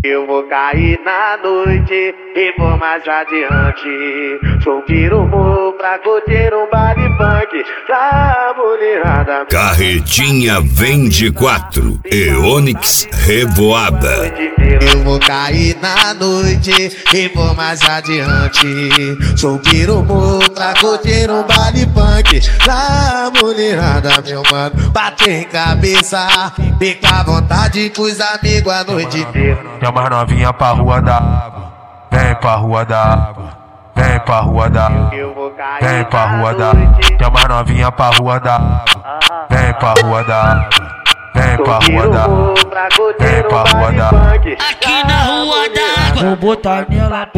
Eu vou cair na noite e vou mais adiante. Sou pirumu pra curtir um baile funk pra mulherada. Carretinha vende 4 e Onix Revoada. Eu vou cair na noite e vou mais adiante. Sou pirumu pra curtir um baile funk pra mulherada, meu mano. Bater em cabeça, fica à vontade com os amigos a noite inteira. Chama as novinha pra rua da água, vem pra rua da água, vem pra rua da água, vem pra rua da água. Chama as novinha pra rua da água, vem pra rua da água, vem pra rua da água, vem pra rua da água. Aqui na rua da água. Vou botar nela,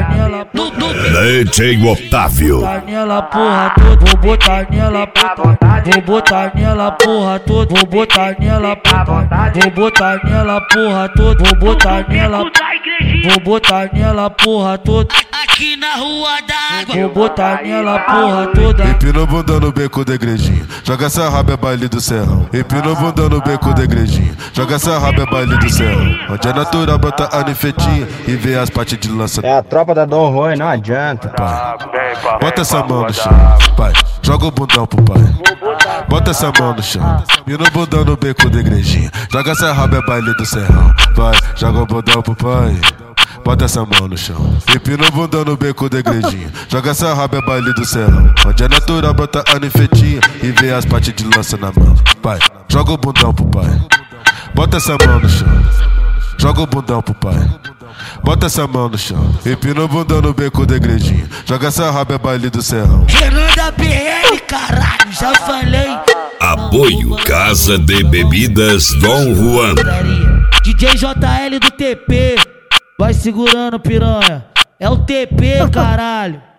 DJ Otávio. botar nela porra toda. Vou botar nela, vou botar nela porra toda. Vou botar nela, vou botar nela porra toda. Vou botar nela, vou botar nela porra toda. Aqui na rua da água. Vou botar nela porra toda. Empina o bundão no beco da igrejinha, joga essa raba é baile do serrão. Empina o bundão no beco da igrejinha, joga essa raba é baile do serrão. Onde é natural, bota a nifetinha e vê as partes de lança. É a tropa da Dom Rui, não adianta. Pai, bota essa mão no chão, pai, joga o bundão pro pai. Bota essa mão no chão, empina o bundão no beco da igrejinha, joga essa raba é baile do serrão. Vai, joga o bundão pro pai. Bota essa mão no chão, empina o bundão no beco da igrejinha, joga essa raba é baile do serrão. Onde é natural, bota a nifetinha e vê as partes de lança na mão. Pai, joga o bundão pro pai. Bota essa mão no chão, joga o bundão pro pai. Bota essa mão no chão, empina o bundão no beco da igrejinha, joga essa raba é baile do serrão. Renan da BR, caralho, já falei. Apoio Casa de Bebidas Dom Juan. DJ JL do TP. Vai segurando, piranha. É o TP, caralho.